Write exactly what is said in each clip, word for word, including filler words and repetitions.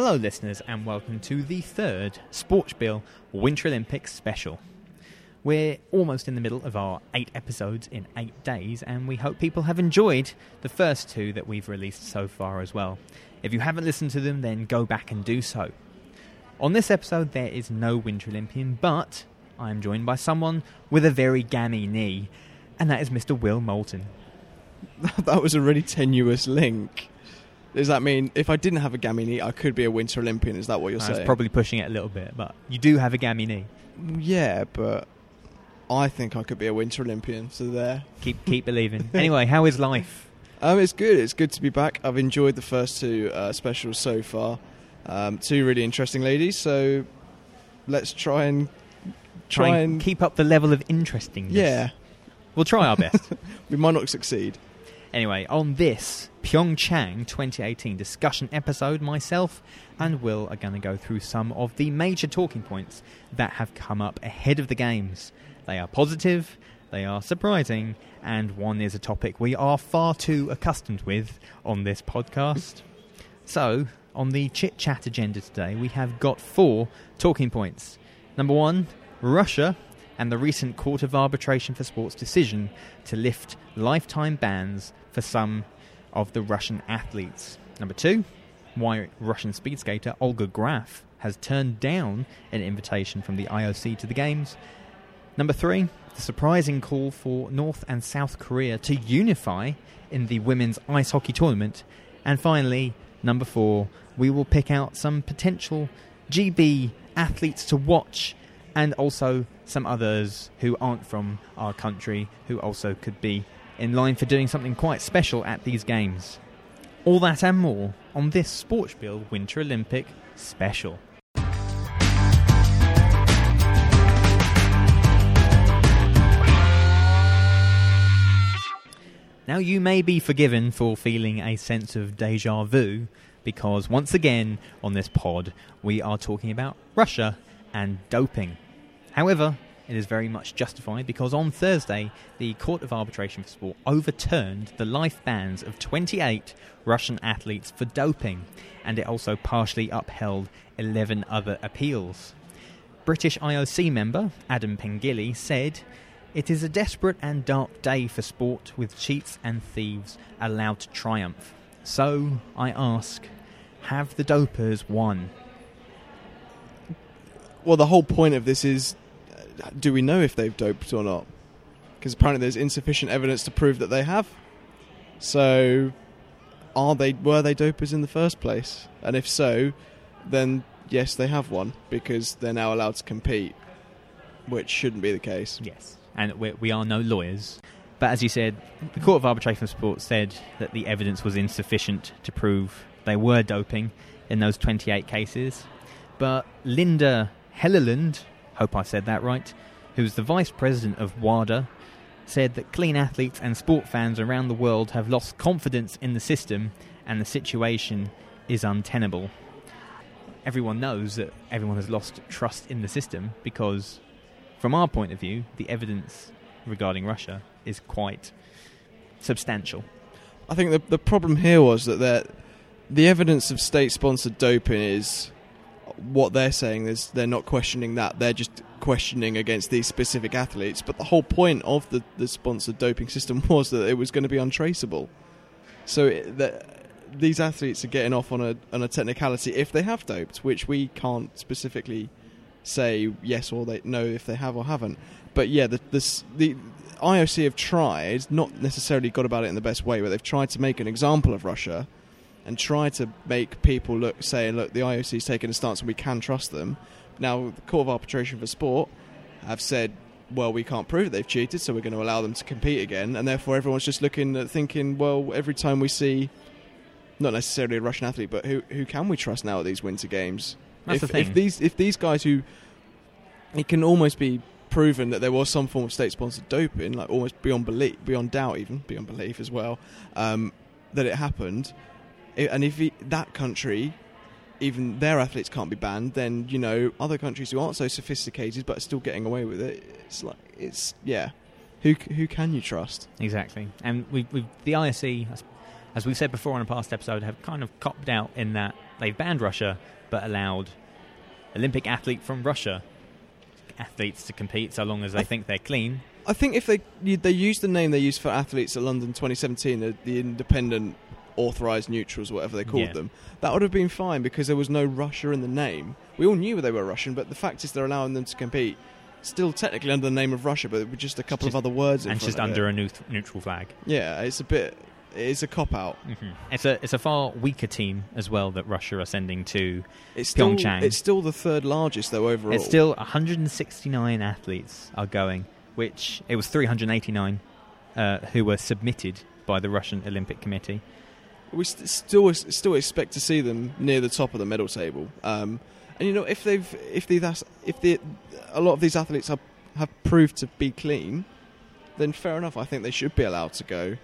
Hello listeners and welcome to the third Sportspiel Winter Olympics special. We're almost in the middle of our eight episodes in eight days and we hope people have enjoyed the first two that we've released so far as well. If you haven't listened to them, then go back and do so. On this episode there is no Winter Olympian, but I am joined by someone with a very gammy knee, and that is Mister Will Moulton. That was a really tenuous link. Does that mean if I didn't have a gammy knee, I could be a Winter Olympian? Is that what you're I saying? was probably pushing it a little bit, but you do have a gammy knee. Yeah, but I think I could be a Winter Olympian, so there. Keep keep believing. Anyway, how is life? Um, it's good. It's good to be back. I've enjoyed the first two uh, specials so far. Um, two really interesting ladies, so let's try and... Try, try and, and keep up the level of interestingness. Yeah. We'll try our best. We might not succeed. Anyway, on this Pyeongchang twenty eighteen discussion episode, myself and Will are going to go through some of the major talking points that have come up ahead of the Games. They are positive, they are surprising, and one is a topic we are far too accustomed with on this podcast. So, on the chit-chat agenda today, we have got four talking points. Number one, Russia and the recent Court of Arbitration for Sport's decision to lift lifetime bans for some of the Russian athletes. Number two, why Russian speed skater Olga Graf has turned down an invitation from the I O C to the Games. Number three, the surprising call for North and South Korea to unify in the women's ice hockey tournament. And finally, number four, we will pick out some potential G B athletes to watch and also some others who aren't from our country who also could be in line for doing something quite special at these Games. All that and more on this Sportspiel Winter Olympic special. Now you may be forgiven for feeling a sense of deja vu because once again on this pod we are talking about Russia and doping. However, it is very much justified because on Thursday, the Court of Arbitration for Sport overturned the life bans of twenty-eight Russian athletes for doping, and it also partially upheld eleven other appeals. British I O C member Adam Pengilly said, "It is a desperate and dark day for sport with cheats and thieves allowed to triumph. So, I ask, have the dopers won?" Well, the whole point of this is, do we know if they've doped or not? Because apparently there's insufficient evidence to prove that they have. So, are they? Were they dopers in the first place? And if so, then yes, they have won because they're now allowed to compete, which shouldn't be the case. Yes, and we, we are no lawyers. But as you said, the Court of Arbitration for Sport said that the evidence was insufficient to prove they were doping in those twenty-eight cases. But Linda Helleland, hope I said that right, who's the vice president of WADA, said that clean athletes and sport fans around the world have lost confidence in the system and the situation is untenable. Everyone knows that everyone has lost trust in the system because, from our point of view, the evidence regarding Russia is quite substantial. I think the the problem here was that the evidence of state-sponsored doping is what they're saying is they're not questioning that, they're just questioning against these specific athletes. But the whole point of the, the sponsored doping system was that it was going to be untraceable. So it, the, these athletes are getting off on a on a technicality if they have doped, which we can't specifically say yes or they no if they have or haven't. But yeah, the this, the I O C have tried, not necessarily got about it in the best way, but they've tried to make an example of Russia and try to make people look, say, look, the I O C's taken a stance and we can trust them. Now, the Court of Arbitration for Sport have said, well, we can't prove that they've cheated, so we're going to allow them to compete again. And therefore, everyone's just looking at thinking, well, every time we see, not necessarily a Russian athlete, but who who can we trust now at these Winter Games? That's if, the thing. If these, if these guys who, it can almost be proven that there was some form of state-sponsored doping, like almost beyond belief, beyond doubt even, beyond belief as well, um, that it happened. And if he, that country, even their athletes can't be banned, then, you know, other countries who aren't so sophisticated but are still getting away with it, it's like, it's, yeah. Who who can you trust? Exactly. And we we the I O C, as we've said before on a past episode, have kind of copped out in that they've banned Russia but allowed Olympic athlete from Russia athletes to compete so long as they think they're clean. I think if they they use the name they used for athletes at London twenty seventeen, the, the independent authorised neutrals, whatever they called Yeah. them, that would have been fine because there was no Russia in the name. We all knew they were Russian, but the fact is they're allowing them to compete still technically under the name of Russia, but with just a couple Just- of other words in And front just of under it. a neut- neutral flag. Yeah, it's a bit... It's a cop-out. Mm-hmm. It's a it's a far weaker team as well that Russia are sending to It's still, Pyeongchang. it's still the third largest, though, overall. It's still one hundred sixty-nine athletes are going, which it was three hundred eighty-nine uh, who were submitted by the Russian Olympic Committee. We st- still still expect to see them near the top of the medal table. Um, and, you know, if they've... If, they, that's, if they, a lot of these athletes have, have proved to be clean, then fair enough, I think they should be allowed to go.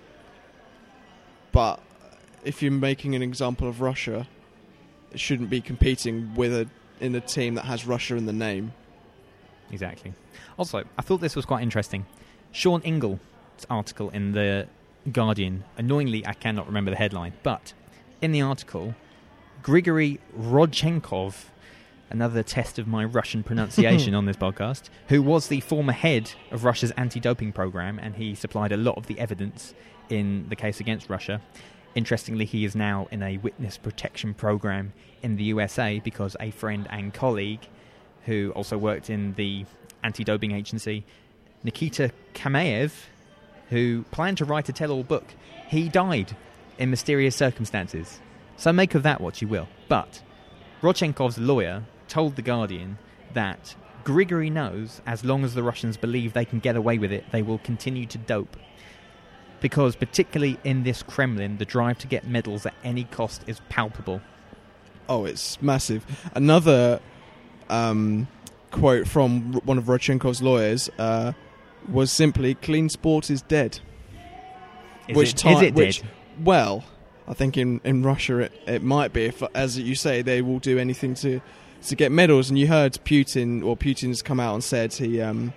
But if you're making an example of Russia, it shouldn't be competing with a in a team that has Russia in the name. Exactly. Also, I thought this was quite interesting. Sean Ingall's article in The Guardian, annoyingly, I cannot remember the headline, but in the article, Grigory Rodchenkov, another test of my Russian pronunciation on this podcast, who was the former head of Russia's anti-doping program, and he supplied a lot of the evidence in the case against Russia. Interestingly, he is now in a witness protection program in the U S A because a friend and colleague who also worked in the anti-doping agency, Nikita Kamaev, who planned to write a tell-all book, he died in mysterious circumstances. So make of that what you will. But Rodchenkov's lawyer told The Guardian that Grigory knows as long as the Russians believe they can get away with it, they will continue to dope. Because particularly in this Kremlin, the drive to get medals at any cost is palpable. Oh, it's massive. Another um, quote from one of Rodchenkov's lawyers uh, was simply, "Clean sport is dead." Is, which it, ti- is it which, dead? Well, I think in, in Russia it, it might be. If, as you say, they will do anything to to get medals. And you heard Putin, or Putin's come out and said he... Um,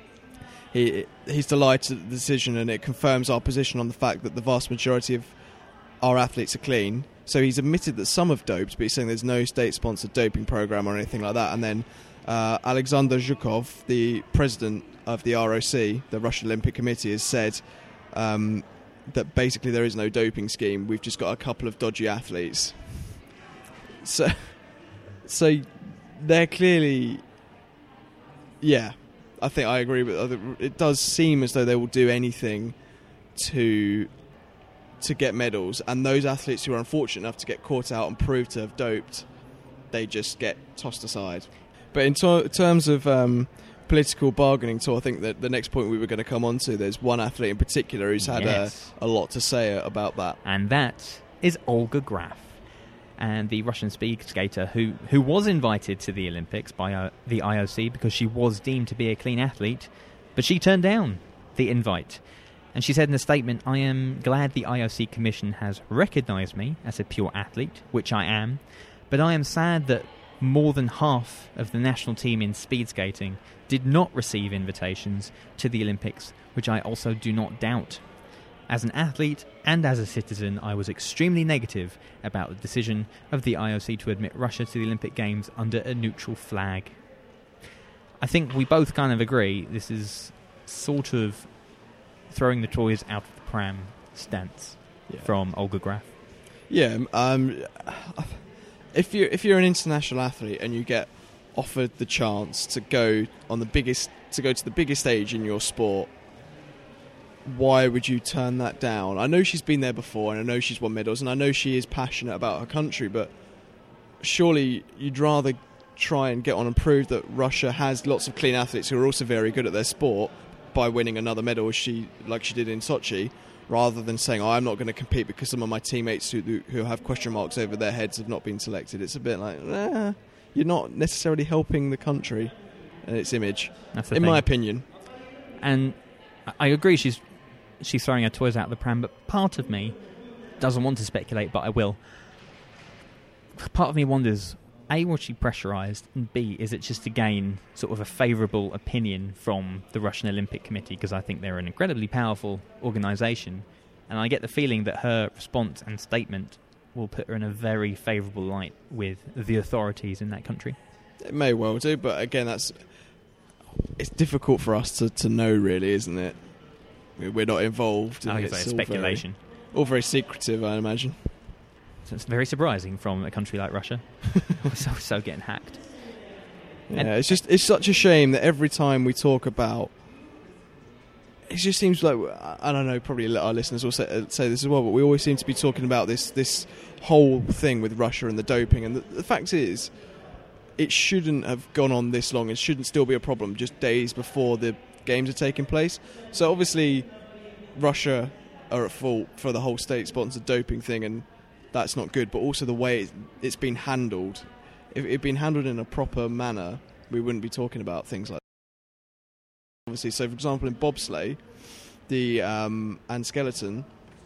He he's delighted at the decision, and it confirms our position on the fact that the vast majority of our athletes are clean. So he's admitted that some have doped, but he's saying there's no state-sponsored doping program or anything like that. And then uh, Alexander Zhukov, the president of the R O C, the Russian Olympic Committee, has said um, that basically there is no doping scheme. We've just got a couple of dodgy athletes. So, so they're clearly, yeah. I think I agree with other. It does seem as though they will do anything to to get medals, and those athletes who are unfortunate enough to get caught out and proved to have doped, they just get tossed aside. But in ter- terms of um, political bargaining, so I think that the next point we were going to come on to, there's one athlete in particular who's had Yes. a, a lot to say about that. And that is Olga Graf, and the Russian speed skater who, who was invited to the Olympics by uh, the I O C because she was deemed to be a clean athlete, but she turned down the invite. And she said in a statement, "I am glad the I O C Commission has recognised me as a pure athlete, which I am, but I am sad that more than half of the national team in speed skating did not receive invitations to the Olympics, which I also do not doubt. As an athlete and as a citizen, I was extremely negative about the decision of the I O C to admit Russia to the Olympic Games under a neutral flag." I think we both kind of agree this is sort of throwing the toys out of the pram stance Yeah. from Olga Graf. Yeah, um, if you're if you're an international athlete and you get offered the chance to go on the biggest to go to the biggest stage in your sport, why would you turn that down? I know she's been there before, and I know she's won medals, and I know she is passionate about her country, but surely you'd rather try and get on and prove that Russia has lots of clean athletes who are also very good at their sport by winning another medal, as she like she did in Sochi, rather than saying, "Oh, I'm not going to compete because some of my teammates who who have question marks over their heads have not been selected." It's a bit like, eh, you're not necessarily helping the country and its image, That's the in thing. my opinion. And I- I agree she's she's throwing her toys out the pram, but part of me doesn't want to speculate, but I will. Part of me wonders, A, was she pressurised, and B, is it just to gain sort of a favourable opinion from the Russian Olympic Committee, because I think they're an incredibly powerful organisation, And I get the feeling that her response and statement will put her in a very favourable light with the authorities in that country. It may well do, but again, that's it's difficult for us to, to know, really, isn't it? We're not involved. I And guess it's it's all speculation. Very, all very secretive, I imagine. So it's very surprising from a country like Russia. We're so, so getting hacked. Yeah, And- it's just it's such a shame that every time we talk about, it just seems like, I don't know, probably our listeners will say, say this as well, but we always seem to be talking about this this whole thing with Russia and the doping. And the, the fact is, it shouldn't have gone on this long. It shouldn't still be a problem just days before the games are taking place. So obviously, Russia are at fault for the whole state-sponsored doping thing, and that's not good. But also the way it's been handled. If it had been handled in a proper manner, we wouldn't be talking about things like that. Obviously, so for example, in bobsleigh, the um, and skeleton,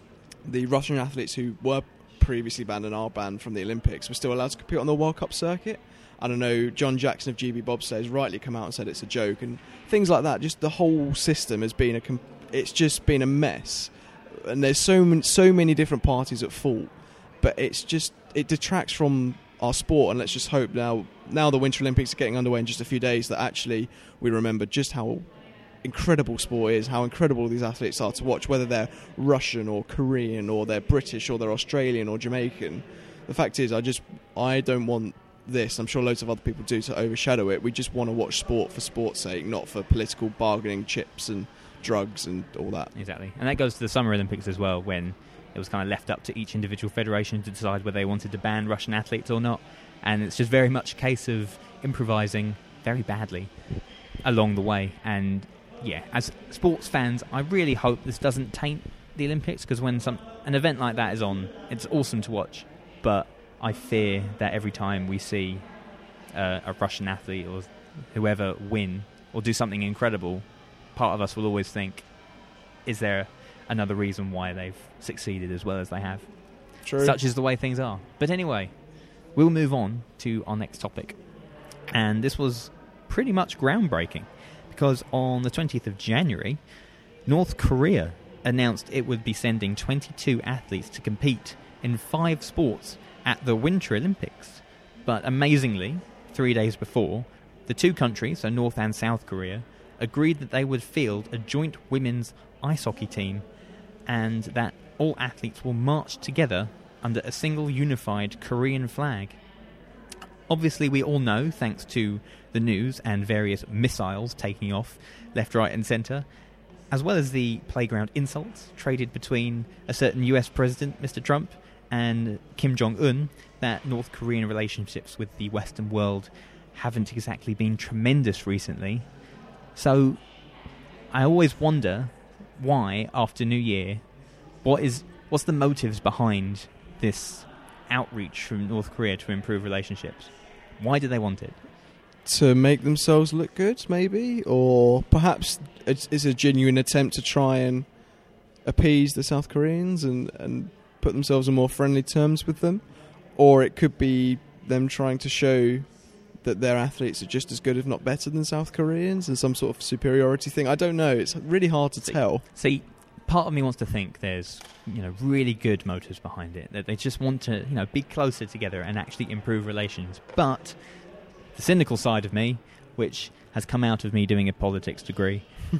the Russian athletes who were previously banned and are banned from the Olympics were still allowed to compete on the World Cup circuit. I don't know, John Jackson of G B Bobsleigh has rightly come out and said it's a joke, and things like that. Just the whole system has been a, com- it's just been a mess, and there's so many, so many different parties at fault. But it's just it detracts from our sport, and let's just hope now, now the Winter Olympics are getting underway in just a few days, that actually we remember just how incredible sport is, how incredible these athletes are to watch, whether they're Russian or Korean or they're British or they're Australian or Jamaican. The fact is, I just I don't want this, I'm sure loads of other people do, to overshadow it. We just want to watch sport for sport's sake, not for political bargaining chips and drugs and all that. Exactly. And that goes to the Summer Olympics as well, when it was kind of left up to each individual federation to decide whether they wanted to ban Russian athletes or not. And it's just very much a case of improvising very badly along the way. And yeah, as sports fans, I really hope this doesn't taint the Olympics, because when some an event like that is on, it's awesome to watch. But I fear that every time we see uh, a Russian athlete or whoever win or do something incredible, part of us will always think, is there another reason why they've succeeded as well as they have? True. Such is the way things are. But anyway, we'll move on to our next topic. And this was pretty much groundbreaking, because on the twentieth of January, North Korea announced it would be sending twenty-two athletes to compete in five sports at the Winter Olympics. But amazingly, three days before, the two countries, so North and South Korea, agreed that they would field a joint women's ice hockey team, and that all athletes will march together under a single unified Korean flag. Obviously, we all know, thanks to the news and various missiles taking off left, right and centre, as well as the playground insults traded between a certain U S President, Mister Trump, and Kim Jong-un, that North Korean relationships with the Western world haven't exactly been tremendous recently. So I always wonder why, after New Year, what is what's the motives behind this outreach from North Korea to improve relationships? Why do they want it? To make themselves look good, maybe? Or perhaps it's, it's a genuine attempt to try and appease the South Koreans and, and put themselves on more friendly terms with them? Or it could be them trying to show that their athletes are just as good, if not better, than South Koreans, and some sort of superiority thing. I don't know. It's really hard to see, tell. See, part of me wants to think there's, you know, really good motives behind it, that they just want to, you know, be closer together and actually improve relations. But the cynical side of me, which has come out of me doing a politics degree,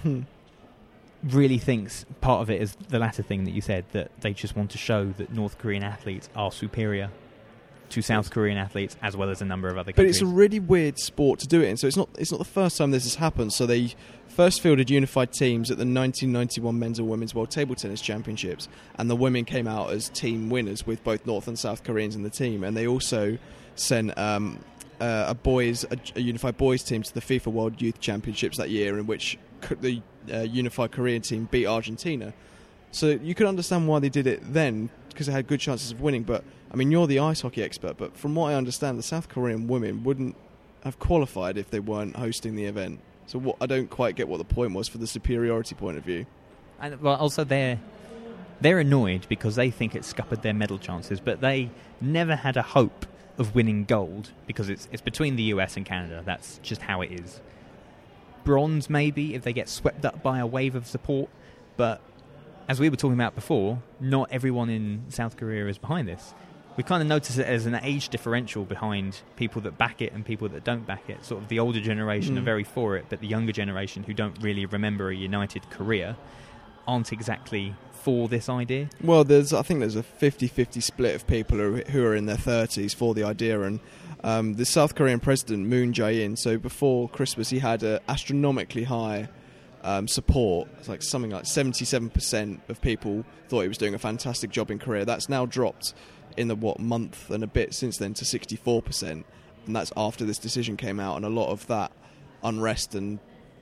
really thinks part of it is the latter thing that you said, that they just want to show that North Korean athletes are superior to South Korean athletes, as well as a number of other But countries. it's a really weird sport to do it in. So it's not it's not the first time this has happened. So they first fielded unified teams at the nineteen ninety-one Men's and Women's World Table Tennis Championships, and the women came out as team winners with both North and South Koreans in the team. And they also sent um, uh, a boys a, a unified boys team to the FIFA World Youth Championships that year, in which the uh, unified Korean team beat Argentina. So you could understand why they did it then, because they had good chances of winning. But I mean, you're the ice hockey expert, but from what I understand, the South Korean women wouldn't have qualified if they weren't hosting the event. So what, I don't quite get what the point was for the superiority point of view. And well, also they're they're annoyed because they think it scuppered their medal chances, but they never had a hope of winning gold, because it's it's between the U S and Canada. That's just how it is. Bronze maybe if they get swept up by a wave of support, but as we were talking about before, not everyone in South Korea is behind this. We kind of notice it as an age differential behind people that back it and people that don't back it. Sort of the older generation Mm. are very for it, but the younger generation who don't really remember a united Korea aren't exactly for this idea. Well, there's I think there's a fifty-fifty split of people who are, who are in their thirties for the idea, and um, the South Korean president Moon Jae-in, so before Christmas he had a astronomically high um, support. It's like something like seventy-seven percent of people thought he was doing a fantastic job in Korea. That's now dropped in the what month and a bit since then to sixty-four percent, and that's after this decision came out, and a lot of that unrest and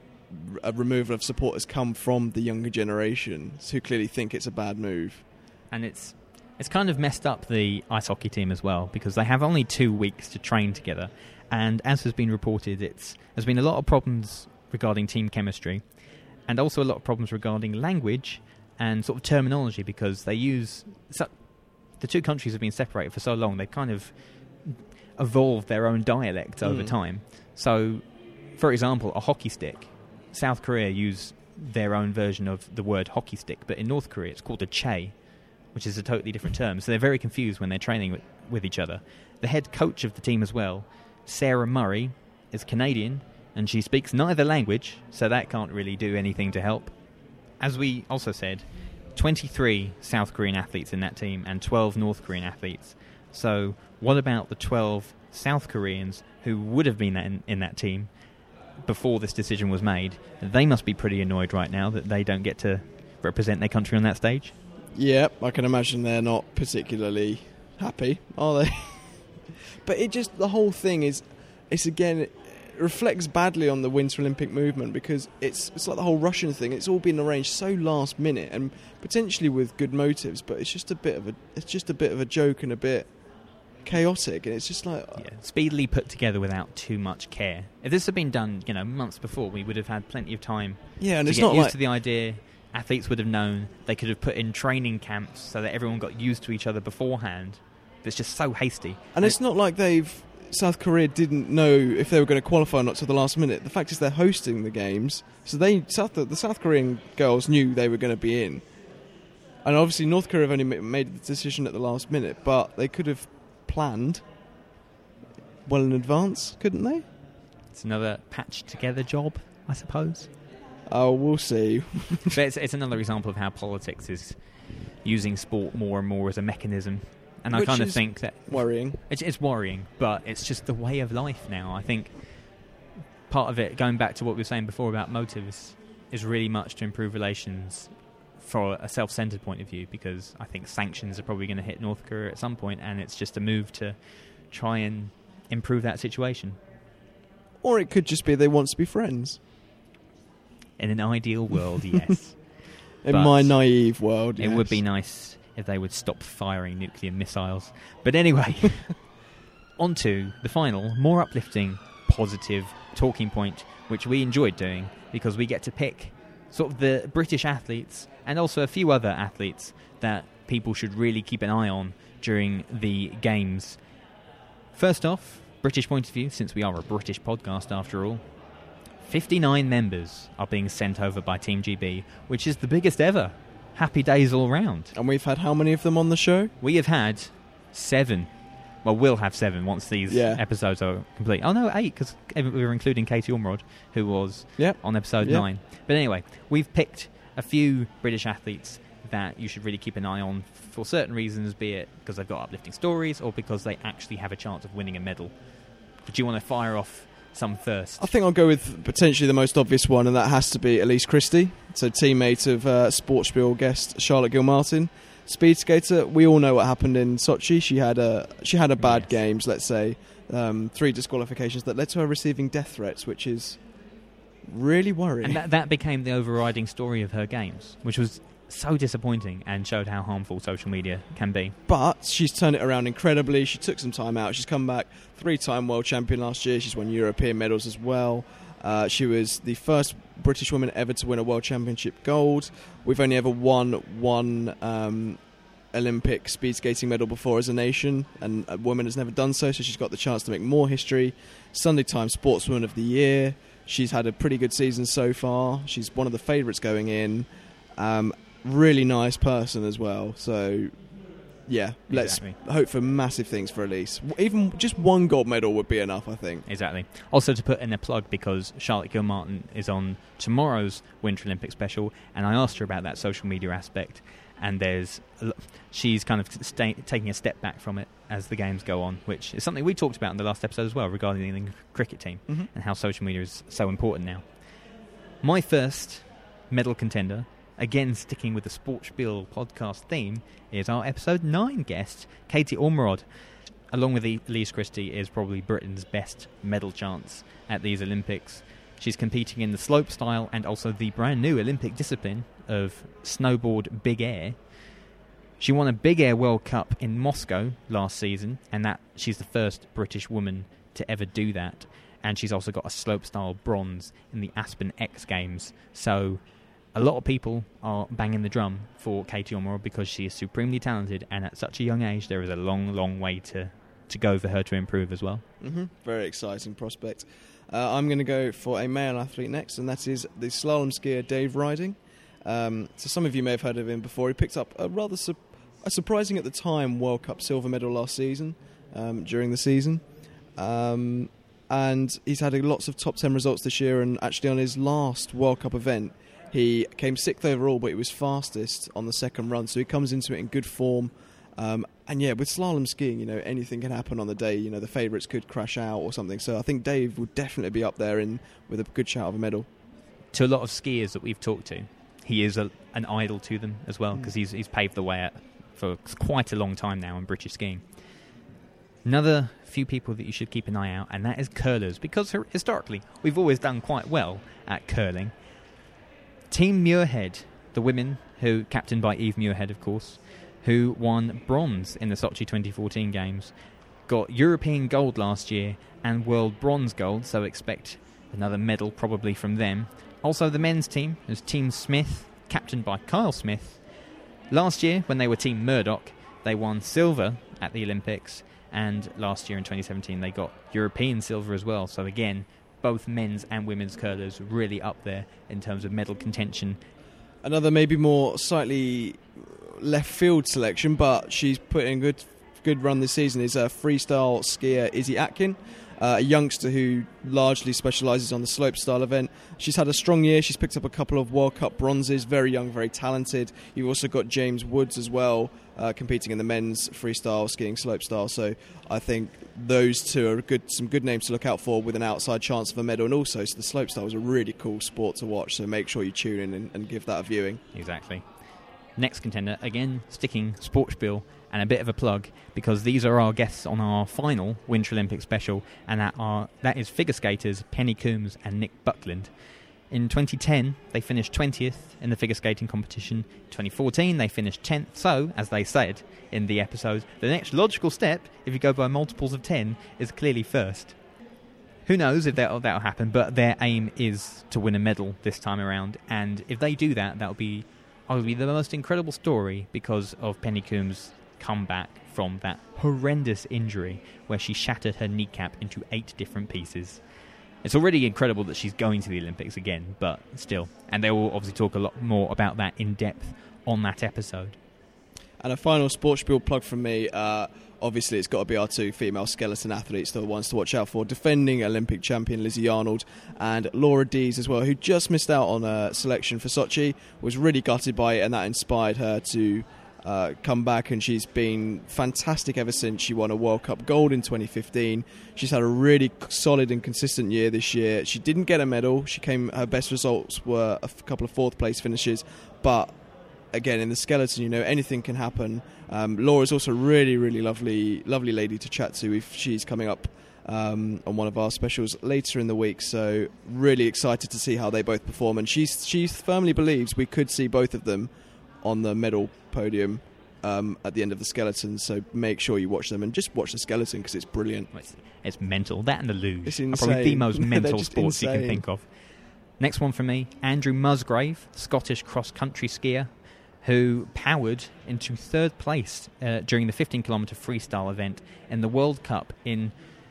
a removal of support has come from the younger generation who clearly think it's a bad move. And it's it's kind of messed up the ice hockey team as well, because they have only two weeks to train together, and as has been reported, it's there's been a lot of problems regarding team chemistry, and also a lot of problems regarding language and sort of terminology, because they use so, the two countries have been separated for so long, they've kind of evolved their own dialect over Mm. time. So, for example, a hockey stick, South Korea use their own version of the word hockey stick, but in North Korea it's called a chae, which is a totally different term. So they're very confused when they're training with, with each other. The head coach of the team as well, Sarah Murray, is Canadian, and she speaks neither language, so that can't really do anything to help. As we also said, twenty-three South Korean athletes in that team and twelve North Korean athletes. So what about the twelve South Koreans who would have been in, in that team before this decision was made? They must be pretty annoyed right now that they don't get to represent their country on that stage. Yeah, I can imagine they're not particularly happy, are they? But it just, the whole thing is, it's again, it reflects badly on the Winter Olympic movement, because it's it's like the whole Russian thing. It's all been arranged so last minute and potentially with good motives, but it's just a bit of a it's just a bit of a joke and a bit chaotic, and it's just like Yeah, speedily put together without too much care. If this had been done, you know, months before, we would have had plenty of time yeah, and to it's get not used like to the idea. Athletes would have known. They could have put in training camps so that everyone got used to each other beforehand. It's just so hasty. and it's not like they've South Korea didn't know if they were going to qualify or not to the last minute. The fact is they're hosting the games, so they South the South Korean girls knew they were going to be in, and obviously North Korea have only ma- made the decision at the last minute, but they could have planned well in advance, couldn't they? It's another patched together job, I suppose. Oh, we'll see. But it's, it's another example of how politics is using sport more and more as a mechanism. And I Which kind of is think that Worrying. it's, it's worrying, but it's just the way of life now. I think part of it, going back to what we were saying before about motives, is really much to improve relations for a self-centered point of view, because I think sanctions are probably going to hit North Korea at some point, and it's just a move to try and improve that situation. Or it could just be they want to be friends. In an ideal world, yes. In But my naive world, It would yes. be nice if they would stop firing nuclear missiles. But anyway, on to the final, more uplifting, positive talking point, which we enjoyed doing because we get to pick sort of the British athletes and also a few other athletes that people should really keep an eye on during the Games. First off, British point of view, since we are a British podcast after all, fifty-nine members are being sent over by Team G B, which is the biggest ever. Happy days all round. And we've had how many of them on the show? We have had seven. Well, we'll have seven once these Yeah. episodes are complete. Oh, no, eight, because we were including Katie Ormerod, who was Yep. on episode Yep. nine. But anyway, we've picked a few British athletes that you should really keep an eye on for certain reasons, be it because they've got uplifting stories or because they actually have a chance of winning a medal. But do you want to fire off some first? I think I'll go with potentially the most obvious one, and that has to be Elise Christie, so teammate of uh, Sportspiel guest Charlotte Gilmartin. Speed skater, we all know what happened in Sochi. She had a she had a bad Yes. games, let's say, um, three disqualifications that led to her receiving death threats, which is really worrying. And that, that became the overriding story of her games, which was so disappointing and showed how harmful social media can be. But she's turned it around incredibly. She took some time out. She's come back, three-time world champion last year. She's won European medals as well. Uh, she was the first British woman ever to win a world championship gold. We've only ever won one um, Olympic speed skating medal before as a nation, and a woman has never done so, so she's got the chance to make more history. Sunday Times Sportswoman of the Year. She's had a pretty good season so far. She's one of the favourites going in. Um, really nice person as well. So, yeah, let's Exactly. hope for massive things for Elise. Even just one gold medal would be enough, I think. Exactly. Also, to put in a plug, because Charlotte Gilmartin is on tomorrow's Winter Olympic special, and I asked her about that social media aspect, and there's a lo- she's kind of sta- taking a step back from it as the games go on, which is something we talked about in the last episode as well, regarding the England cricket team Mm-hmm. and how social media is so important now. My first medal contender, again sticking with the Sports Spiel podcast theme, is our episode nine guest, Katie Ormerod. Along with Elise Christie, is probably Britain's best medal chance at these Olympics. She's competing in the slopestyle and also the brand new Olympic discipline of snowboard big air. She won a Big Air World Cup in Moscow last season, and that she's the first British woman to ever do that. And she's also got a slopestyle bronze in the Aspen X Games. So a lot of people are banging the drum for Katie Ormerod because she is supremely talented, and at such a young age there is a long, long way to, to go for her to improve as well. Mm-hmm. Very exciting prospect. Uh, I'm going to go for a male athlete next, and that is the slalom skier Dave Riding. Um, so some of you may have heard of him before. He picked up a rather su- a surprising at the time World Cup silver medal last season, um, during the season. Um, and he's had lots of top ten results this year, and actually on his last World Cup event, he came sixth overall, but he was fastest on the second run, so he comes into it in good form. Um, and yeah, with slalom skiing, you know, anything can happen on the day. You know, the favourites could crash out or something. So I think Dave would definitely be up there in with a good shout of a medal. To a lot of skiers that we've talked to, he is a, an idol to them as well, because Mm. he's, he's paved the way at, for quite a long time now in British skiing. Another few people that you should keep an eye out, and that is curlers, because her- historically we've always done quite well at curling. Team Muirhead, the women, who captained by Eve Muirhead, of course, who won bronze in the Sochi twenty fourteen Games, got European gold last year and world bronze gold, so expect another medal probably from them. Also the men's team is Team Smith, captained by Kyle Smith. Last year, when they were Team Murdoch, they won silver at the Olympics, and last year in twenty seventeen they got European silver as well. So again, both men's and women's curlers really up there in terms of medal contention. Another maybe more slightly left field selection, but she's put in a good good run this season, is a freestyle skier Izzy Atkin, uh, a youngster who largely specialises on the slopestyle event. She's had a strong year. She's picked up a couple of World Cup bronzes, very young, very talented. You've also got James Woods as well, uh, competing in the men's freestyle skiing slopestyle. So I think those two are good, some good names to look out for, with an outside chance of a medal. And also, so the slopestyle is a really cool sport to watch, so make sure you tune in and, and give that a viewing. Exactly. Next contender, again sticking Sports Bill, and a bit of a plug, because these are our guests on our final Winter Olympic special, and that are that is figure skaters Penny Coombs and Nick Buckland. In twenty ten, they finished twentieth in the figure skating competition. In twenty fourteen, they finished tenth. So, as they said in the episode, the next logical step, if you go by multiples of ten, is clearly first. Who knows if that'll, that'll happen, but their aim is to win a medal this time around, and if they do that, that'll be arguably the most incredible story, because of Penny Coombs' comeback from that horrendous injury where she shattered her kneecap into eight different pieces. It's already incredible that she's going to the Olympics again, but still. And they will obviously talk a lot more about that in depth on that episode. And a final Sports Spiel plug from me. Uh, obviously, it's got to be our two female skeleton athletes, the ones to watch out for. Defending Olympic champion Lizzie Arnold and Laura Dees as well, who just missed out on a selection for Sochi, was really gutted by it, and that inspired her to uh, come back. And she's been fantastic ever since she won a World Cup gold in twenty fifteen. She's had a really solid and consistent year this year. She didn't get a medal. She came. Her best results were a f- couple of fourth place finishes, but again, in the skeleton, you know, anything can happen. Um, Laura's also a really, really lovely, lovely lady to chat to if she's coming up um, on one of our specials later in the week. So really excited to see how they both perform. And she she firmly believes we could see both of them on the medal podium um, at the end of the skeleton. So make sure you watch them, and just watch the skeleton because it's brilliant. It's, it's mental. That and the luge It's are probably the insane. most They're mental just sports you can insane. think of. Next one for me, Andrew Musgrave, Scottish cross-country skier, who powered into third place uh, during the fifteen kilometre freestyle event in the World Cup in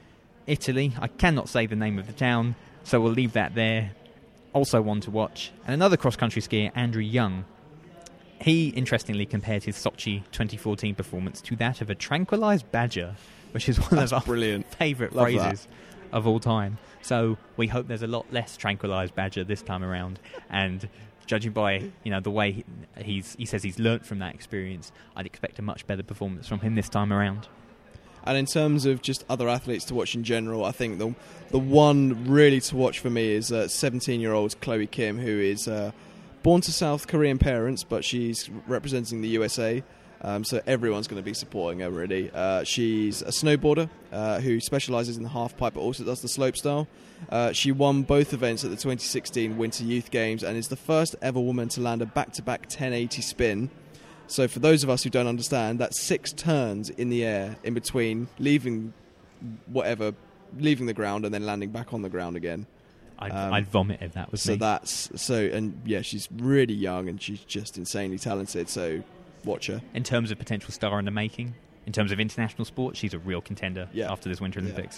Italy. I cannot say the name of the town, so we'll leave that there. Also one to watch. And another cross-country skier, Andrew Young. he, interestingly, compared his Sochi twenty fourteen performance to that of a tranquilized badger, which is one That's of our brilliant. favourite Love phrases of all time. So we hope there's a lot less tranquilized badger this time around. And judging by, you know, the way he, he's, he says he's learnt from that experience, I'd expect a much better performance from him this time around. And in terms of just other athletes to watch in general, I think the the one really to watch for me is uh, seventeen-year-old Chloe Kim, who is uh, born to South Korean parents, but she's representing the U S A. Um, so everyone's going to be supporting her, really. Uh, she's a snowboarder uh, who specialises in the half-pipe, but also does the slopestyle. Uh, she won both events at the twenty sixteen Winter Youth Games and is the first ever woman to land a back-to-back ten eighty spin. So for those of us who don't understand, that's six turns in the air in between leaving whatever, leaving the ground and then landing back on the ground again. I'd, Um, I'd vomit if that was So me. that's so, and yeah, she's really young and she's just insanely talented. So watch her. In terms of potential star in the making, in terms of international sport, she's a real contender Yeah. after this Winter Yeah. Olympics.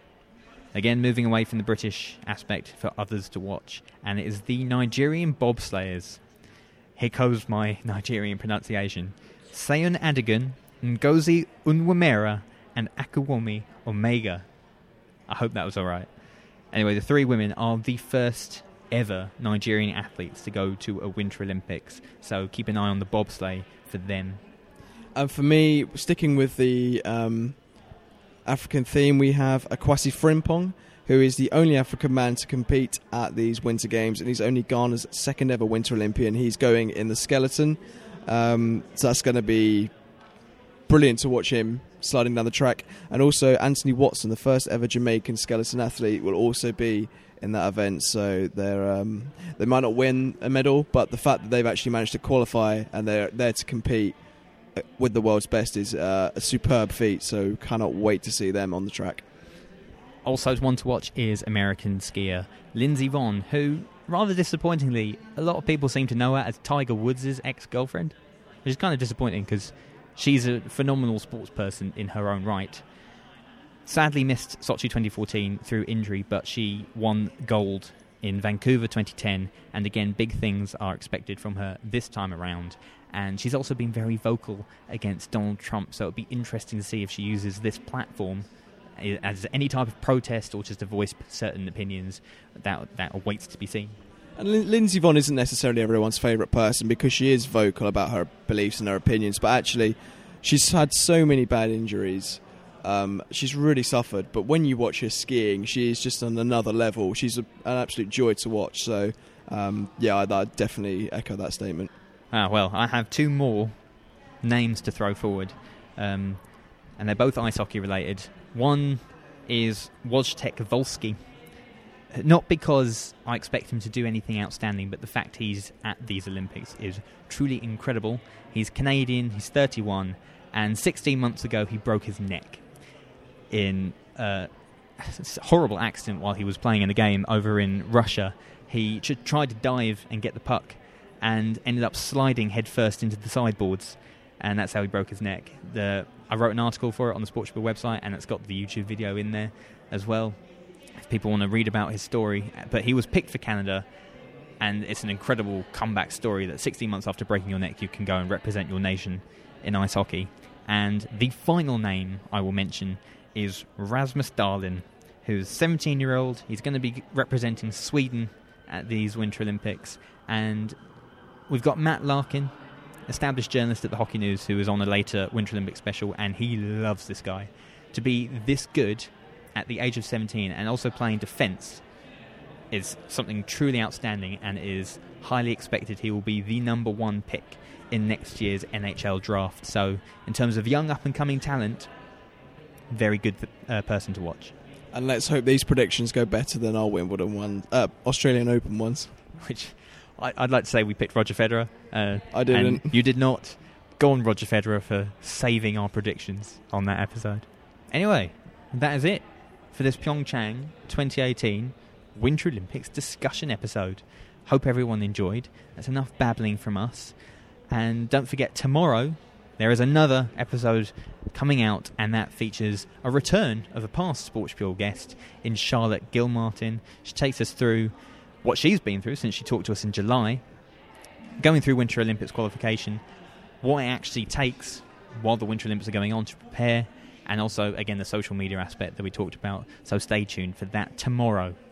Again, moving away from the British aspect for others to watch, and it is the Nigerian bobslayers. Here goes my Nigerian pronunciation. Seun Adigun, Ngozi Unwumera, and Akuwomi Omega. I hope that was all right. Anyway, the three women are the first ever Nigerian athletes to go to a Winter Olympics, so keep an eye on the bobsleigh for them. And for me, sticking with the um, African theme, we have Akwasi Frimpong, who is the only African man to compete at these Winter Games, and he's only Ghana's second ever Winter Olympian. He's going in the skeleton, um, so that's going to be brilliant to watch him sliding down the track. And also Anthony Watson, the first ever Jamaican skeleton athlete, will also be in that event. So they're um, they might not win a medal, but the fact that they've actually managed to qualify and they're there to compete with the world's best is uh, a superb feat. So cannot wait to see them on the track. Also, one to watch is American skier Lindsey Vonn, who, rather disappointingly, a lot of people seem to know her as Tiger Woods' ex-girlfriend, which is kind of disappointing because she's a phenomenal sports person in her own right. Sadly missed Sochi twenty fourteen through injury, but she won gold in Vancouver twenty ten, and again, big things are expected from her this time around. And she's also been very vocal against Donald Trump, so it'll be interesting to see if she uses this platform as any type of protest or just to voice certain opinions. That that awaits to be seen. And Lin- Lindsey Vonn isn't necessarily everyone's favourite person because she is vocal about her beliefs and her opinions, but actually she's had so many bad injuries. Um, she's really suffered, but when you watch her skiing, she is just on another level. She's a, an absolute joy to watch. So, um, yeah, I'd, I'd definitely echo that statement. Ah, well, I have two more names to throw forward, um, and they're both ice hockey related. One is Wojtek Wolski. Not because I expect him to do anything outstanding, but the fact he's at these Olympics is truly incredible. He's Canadian, he's thirty-one, and sixteen months ago he broke his neck in a horrible accident while he was playing in a game over in Russia. He ch- tried to dive and get the puck and ended up sliding headfirst into the sideboards, and that's how he broke his neck. The I wrote an article for it on the Sportsbook website, and it's got the YouTube video in there as well if people want to read about his story. But he was picked for Canada, and it's an incredible comeback story that sixteen months after breaking your neck you can go and represent your nation in ice hockey. And the final name I will mention is Rasmus Dahlin, who's a seventeen-year-old. He's going to be representing Sweden at these Winter Olympics, and we've got Matt Larkin, established journalist at the Hockey News, who is on a later Winter Olympic special, and he loves this guy. To be this good at the age of seventeen and also playing defence is something truly outstanding, and is highly expected he will be the number one pick in next year's N H L draft. So in terms of young up-and-coming talent, very good uh, person to watch. And let's hope these predictions go better than our Wimbledon one, uh, Australian Open ones. Which I, I'd like to say we picked Roger Federer. Uh, I didn't. And you did not. Go on, Roger Federer, for saving our predictions on that episode. Anyway, that is it for this Pyeongchang twenty eighteen Winter Olympics discussion episode. Hope everyone enjoyed. That's enough babbling from us. And don't forget, tomorrow there is another episode coming out, and that features a return of a past Sports Pure guest in Charlotte Gilmartin. She takes us through what she's been through since she talked to us in July, going through Winter Olympics qualification, what it actually takes while the Winter Olympics are going on to prepare, and also, again, the social media aspect that we talked about. So stay tuned for that tomorrow.